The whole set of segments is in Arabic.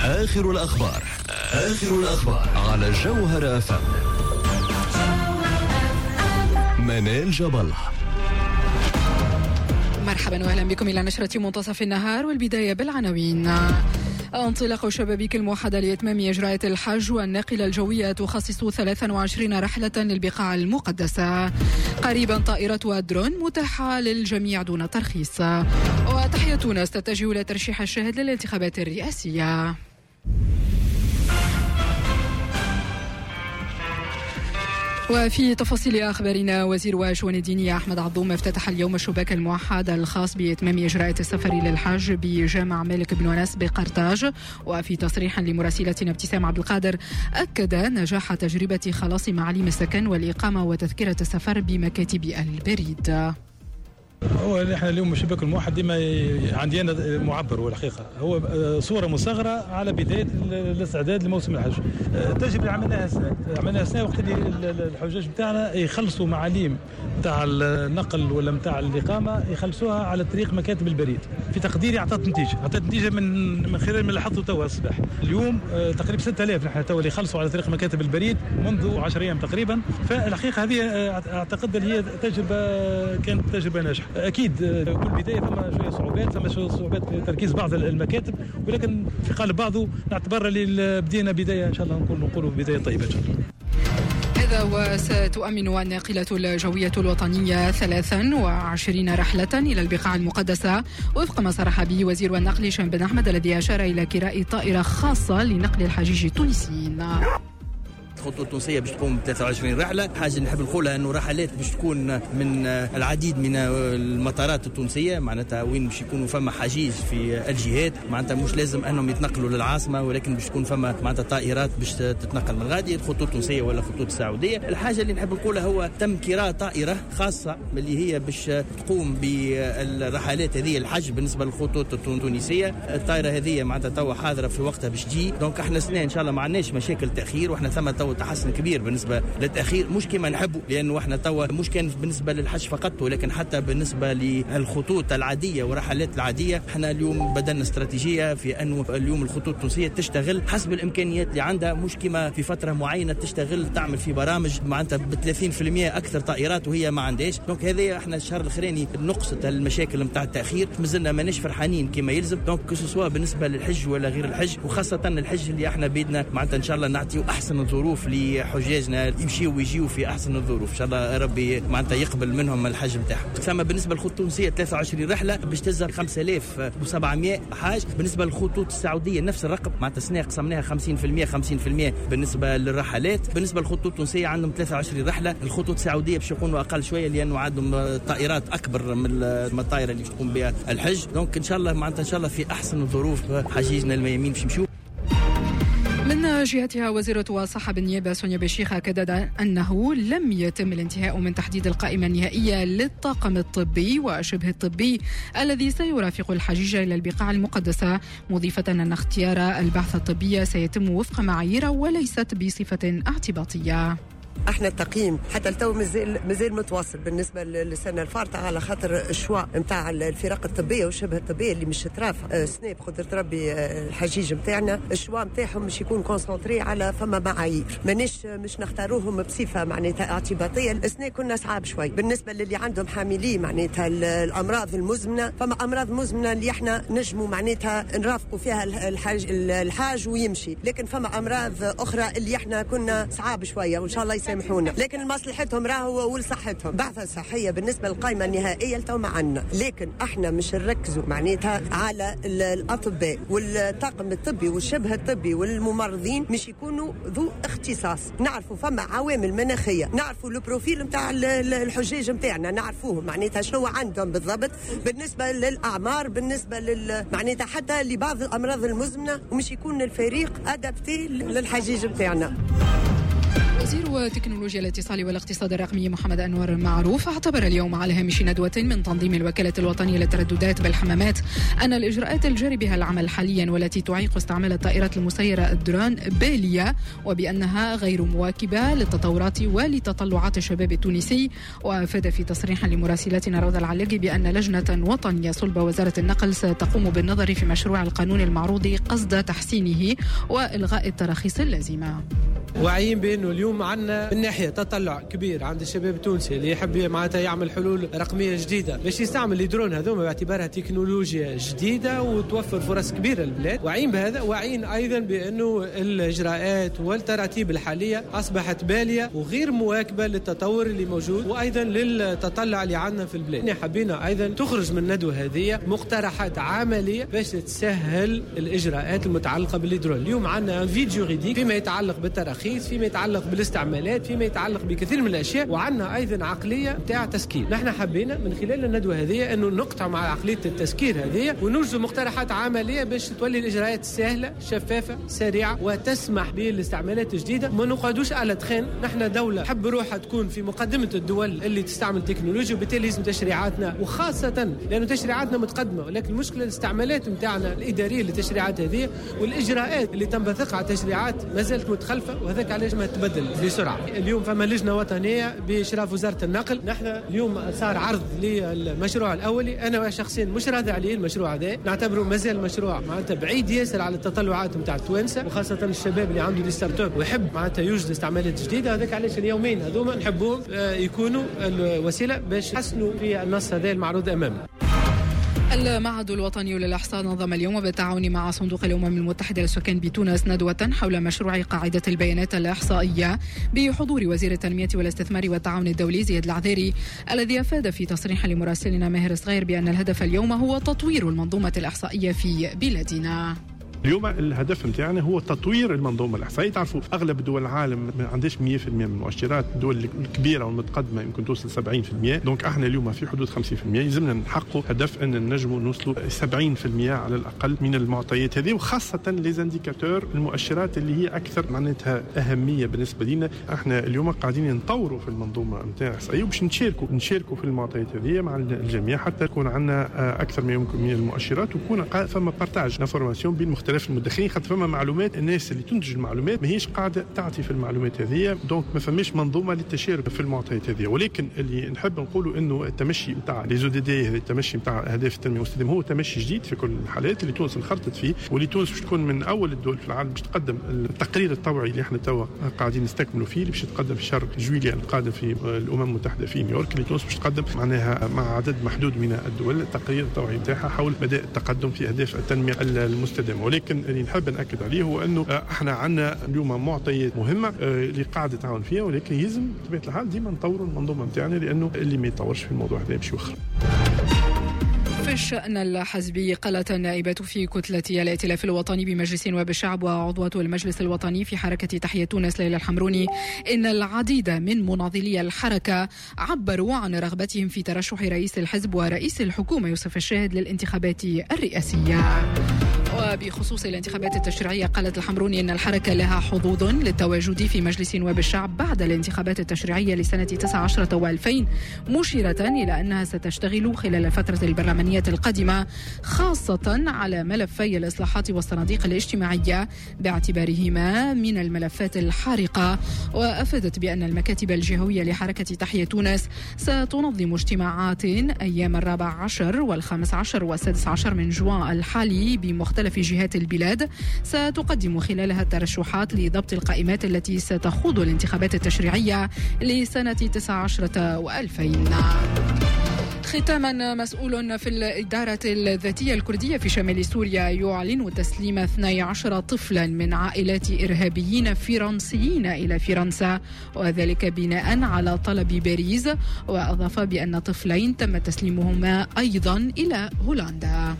آخر الأخبار على جوهر FM. منال جبل. مرحبا واهلا بكم الى نشرة منتصف النهار، والبداية بالعناوين. انطلاق شبابيك الموحدة لإتمام إجراءات الحج، والناقلة الجوية تخصص 23 رحلة للبقاع المقدسة. قريبا طائرة درون متاحة للجميع دون ترخيص. وتحية تونس تتجه لترشيح الشاهد للانتخابات الرئاسية. وفي تفاصيل أخبارنا، وزير الشؤون الدينية أحمد عضوم افتتح اليوم الشباك الموحد الخاص بإتمام إجراءات السفر للحج بجامع مالك بن أنس بقرطاج. وفي تصريح لمراسلتنا ابتسام عبد القادر، أكد نجاح تجربة خلاص معاليم السكن والإقامة وتذكرة السفر بمكاتب البريد. هو احنا اليوم الشباك الموحد ديما عندي انا معبر، والحقيقه هو صوره مصغره على بدايه الاستعداد لموسم الحج. التجربه عملناها سنه وقت اللي الحجاج بتاعنا يخلصوا معاليم بتاع النقل ولا بتاع الاقامه يخلصوها على طريق مكاتب البريد. في تقديري اعطت نتيجه من خلال ما لاحظته توا الصباح. اليوم تقريبا 6000 نحن توا اللي خلصوا على طريق مكاتب البريد منذ 10 ايام تقريبا. فالحقيقه هذه اعتقد اللي هي كانت تجربه ناجحه. اكيد كل بدايه فما شويه صعوبات في تركيز بعض المكاتب، ولكن في قالب بعضه نعتبر اللي بدينا بدايه ان شاء الله نقولوا بدايه طيبه ان شاء الله. هذا وستؤمن الناقلة الجوية الوطنية 23 رحلة إلى البقاع المقدسة، وفق ما صرح به وزير النقل هشام بن أحمد، الذي أشار إلى كراء طائرة خاصة لنقل الحجيج التونسيين. الخطوط التونسية باش تقوم ب 23 رحلة. حاجة نحب نقولها أنه رحلات باش تكون من العديد من المطارات التونسية، معناتها وين باش يكونوا فما حجيج في الجهات، معناتها مش لازم أنهم يتنقلوا للعاصمة، ولكن باش تكون فما معناتها طائرات باش تتنقل من غادي الخطوط التونسية ولا الخطوط السعودية. الحاجة اللي نحب نقولها هو تم كراء طائرة خاصة اللي هي باش تقوم بالرحلات هذه الحج بالنسبة للخطوط التونسية. الطائرة هذه معناتها توا حاضرة في وقتها باش تجي، دونك احنا سنة إن شاء الله ما عندناش مشاكل تأخير، واحنا ثم توا تحسن كبير بالنسبه للتاخير، مش كما نحبوا، لانه احنا توا مش كان بالنسبه للحج فقط، ولكن حتى بالنسبه للخطوط العاديه والرحلات العاديه. احنا اليوم بدلنا استراتيجيه في انه اليوم الخطوط التونسيه تشتغل حسب الامكانيات اللي عندها، مش كما في فتره معينه تشتغل تعمل في برامج معناتها ب 30% اكثر طائرات وهي ما عندهاش. دونك هذا احنا الشهر الاخراني نقصت المشاكل نتاع التاخير، مازلنا ماناش فرحانين كما يلزم. دونك سواء بالنسبه للحج ولا غير الحج، وخاصه الحج اللي احنا بيدنا معناتها ان شاء الله نعطيو احسن الظروف حجاجنا يمشيوا ويجيوا في احسن الظروف ان شاء الله، ربي معناتها يقبل منهم الحج نتاعهم. ثم بالنسبه للخطوط التونسيه 23 رحله باش تزر 5700 حاج. بالنسبه للخطوط السعوديه نفس الرقم، معناتها سنه قسمناها 50% بالنسبه للرحلات. بالنسبه للخطوط التونسيه عندهم 23 رحله. الخطوط السعوديه باش يكونوا اقل شويه لانه عندهم طائرات اكبر من الطائره اللي تقوم بها الحج. دونك ان شاء الله معناتها ان شاء الله في احسن الظروف حجيجنا الميامين باش يمشوا. من جهتها وزيرة وصحة النيابة سونيا بشيخ أكدت أنه لم يتم الانتهاء من تحديد القائمة النهائية للطاقم الطبي وشبه الطبي الذي سيرافق الحجيج إلى البقاع المقدسة، مضيفة أن اختيار البعثة الطبية سيتم وفق معايير وليست بصفة اعتباطية. احنا التقييم حتى التو مازال متواصل بالنسبه للسنه الفارطه، على خاطر الشواء نتاع الفرق الطبيه والشبه الطبيه اللي مش ترافق سنه بقدره ربي الحجيج نتاعنا، الشواء نتاعهم مش يكون كونسونطري على فما معايير، مش نختاروهم بصفه معناتها اعتباطيه. السنه كنا صعاب شوي بالنسبه للي عندهم حاملين معناتها الامراض المزمنه. فما امراض مزمنه اللي احنا نجموا معناتها نرافقوا فيها الحاج ويمشي، لكن فما امراض اخرى اللي احنا كنا صعاب شويه، وان شاء الله يسامحونا، لكن لمصلحتهم راهو ولصحتهم. بعثة صحية بالنسبة للقائمة النهائية لتو معنا، لكن احنا مش نركزوا معناتها على الأطباء والطاقم الطبي والشبه الطبي والممرضين، مش يكونوا ذو اختصاص. نعرفوا فما عوامل مناخية، نعرفوا البروفيل متاع الحجاج متاعنا، نعرفوهم معناتها شنو عندهم بالضبط بالنسبة للأعمار، بالنسبة معناتها حتى لبعض الأمراض المزمنة، ومش يكون الفريق أدابتي للحجاج متاعنا. وزير تكنولوجيا الاتصال والاقتصاد الرقمي محمد أنور معروف اعتبر اليوم على هامش ندوة من تنظيم الوكالة الوطنية للترددات بالحمامات أن الإجراءات الجاري بها العمل حاليا والتي تعيق استعمال الطائرات المسيرة الدرون بالية، وبأنها غير مواكبة للتطورات ولتطلعات الشباب التونسي. وأفاد في تصريح لمراسلتنا روضة العلاقي بأن لجنة وطنية صلب وزارة النقل ستقوم بالنظر في مشروع القانون المعروض قصد تحسينه وإلغاء التراخيص اللازمة. واعيين بأنه اليوم عندنا من ناحية تطلع كبير عند الشباب التونسي اللي يحب معناتها يعمل حلول رقمية جديدة باش يستعمل الدرون هذوما باعتبارها تكنولوجيا جديدة وتوفر فرص كبيرة للبلاد. واعيين بهذا، واعيين أيضا بأنه الإجراءات والتراتيب الحالية أصبحت بالية وغير مواكبة للتطور اللي موجود وأيضا للتطلع اللي عندنا في البلاد. حبينا أيضا تخرج من الندوة هذه مقترحات عملية باش تسهل الإجراءات المتعلقة بالدرون. اليوم عندنا فيد جوريديك فيما يتعلق بالتراخيص، فيما يتعلق بالاستعمالات، فيما يتعلق بكثير من الأشياء، وعندنا أيضا عقلية متاع تسكير. نحن حبينا من خلال الندوة هذه أنه نقطع مع عقلية التسكير هذه ونوجد مقترحات عملية باش تولي الإجراءات سهلة شفافة سريعة وتسمح بالاستعمالات الجديدة. ما نقعدوش على تخين. نحن دولة حب روحها تكون في مقدمة الدول اللي تستعمل تكنولوجيا، وبالتالي لازم تشريعاتنا، وخاصة لأنه تشريعاتنا متقدمة، ولكن المشكلة الاستعمالات متاعنا الإدارية للتشريعات هذه والإجراءات اللي تم بثقها على التشريعات ما زالت متخلفة، وهذاك علاش ما تبدل بسرعة. اليوم فما لجنة وطنية بإشراف وزارة النقل. نحن اليوم صار عرض للمشروع الأولي، أنا شخصيا مش راضي عليه المشروع هذا، نعتبره مازال مشروع معناتها بعيد ياسر على التطلعات متاع التوانسة، وخاصة الشباب اللي عنده دي ستارت اب ويحب معناتها يوجد استعمالات جديدة. هذاك علاش اليومين هذوما نحبوهم يكونوا الوسيلة باش يحسنوا في النص هذا المعروض أمامنا. المعهد الوطني للإحصاء نظم اليوم بالتعاون مع صندوق الأمم المتحدة للسكان بتونس ندوة حول مشروع قاعدة البيانات الإحصائية بحضور وزير التنمية والاستثمار والتعاون الدولي زياد العذيري، الذي أفاد في تصريح لمراسلنا ماهر صغير بأن الهدف اليوم هو تطوير المنظومة الإحصائية في بلادنا. اليوم الهدف متاعنا هو تطوير المنظومه الاحصائيه. تعرفوا اغلب دول العالم ما عندهاش 100% من المؤشرات، الدول الكبيره والمتقدمه يمكن توصل 70%. دونك احنا اليوم في حدود 50%، يلزمنا نحققوا هدف ان ننجموا نوصلوا 70% على الاقل من المعطيات هذه، وخاصه ليزانديكاتور المؤشرات اللي هي اكثر معناتها اهميه بالنسبه لنا. احنا اليوم قاعدين نطوروا في المنظومه نتاع الاحصائيه وباش نشاركوا في المعطيات هذه مع الجميع حتى يكون عندنا اكثر ما يمكن من المؤشرات، ويكون فما بارتاج انفورماسيون بين مختلف المدخرين، خاطر فما معلومات الناس اللي تنتج المعلومات ماهيش قاعده تعطي في المعلومات هذه، دونك ما فماش منظومه للتشارك في المعطيات هذه. ولكن اللي نحب نقوله انه التمشي نتاع لي زو دي دي، التمشي نتاع اهداف التنميه المستدامه هو تمشي جديد في كل الحالات اللي تونس انخرطت فيه، واللي تونس باش تكون من اول الدول في العالم باش تقدم التقرير الطوعي اللي احنا توا قاعدين نستكملوا فيه، اللي باش يتقدم في شهر جويليا القادم في الامم المتحده في نيويورك، اللي تونس باش تقدم معناها مع عدد محدود من الدول التقرير الطوعي نتاعها حول مدى التقدم في اهداف التنميه المستدامه. ولكن اللي نحب نأكد عليه هو انه احنا عندنا اليوم معطيات مهمه اللي قاعده تعاون فيها، ولكن يلزم بطبيعه الحال ديما نطوروا المنظومه نتاعنا، لانه اللي ما يتطورش في الموضوع هذا باش يوخر. في الشأن الحزبي، قالت النائبة في كتلة الائتلاف الوطني بمجلس نواب الشعب وعضوة المجلس الوطني في حركة تحية تونس ليلى الحمروني إن العديد من مناضلي الحركة عبروا عن رغبتهم في ترشح رئيس الحزب ورئيس الحكومة يوسف الشاهد للانتخابات الرئاسية. وبخصوص الانتخابات التشريعية، قالت الحمروني إن الحركة لها حظوظ للتواجد في مجلس نواب الشعب بعد الانتخابات التشريعية لسنة 19 و2000، مشيرة إلى أنها ستشتغل خلال الفترة البرلمانية القادمة خاصة على ملفي الإصلاحات والصناديق الاجتماعية باعتبارهما من الملفات الحارقة. وأفادت بأن المكاتب الجهوية لحركة تحية تونس ستنظم اجتماعات أيام 14 و15 و16 من جوان الحالي بمختلف جهات البلاد، ستقدم خلالها الترشحات لضبط القائمات التي ستخوض الانتخابات التشريعية لسنة 19 و2000. ختاما، مسؤول في الإدارة الذاتية الكردية في شمال سوريا يعلن تسليم 12 طفلا من عائلات إرهابيين فرنسيين إلى فرنسا، وذلك بناء على طلب باريس. وأضاف بأن طفلين تم تسليمهما أيضا إلى هولندا.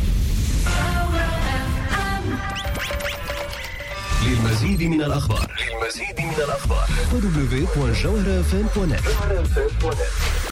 للمزيد من الأخبار www.jawharafm.net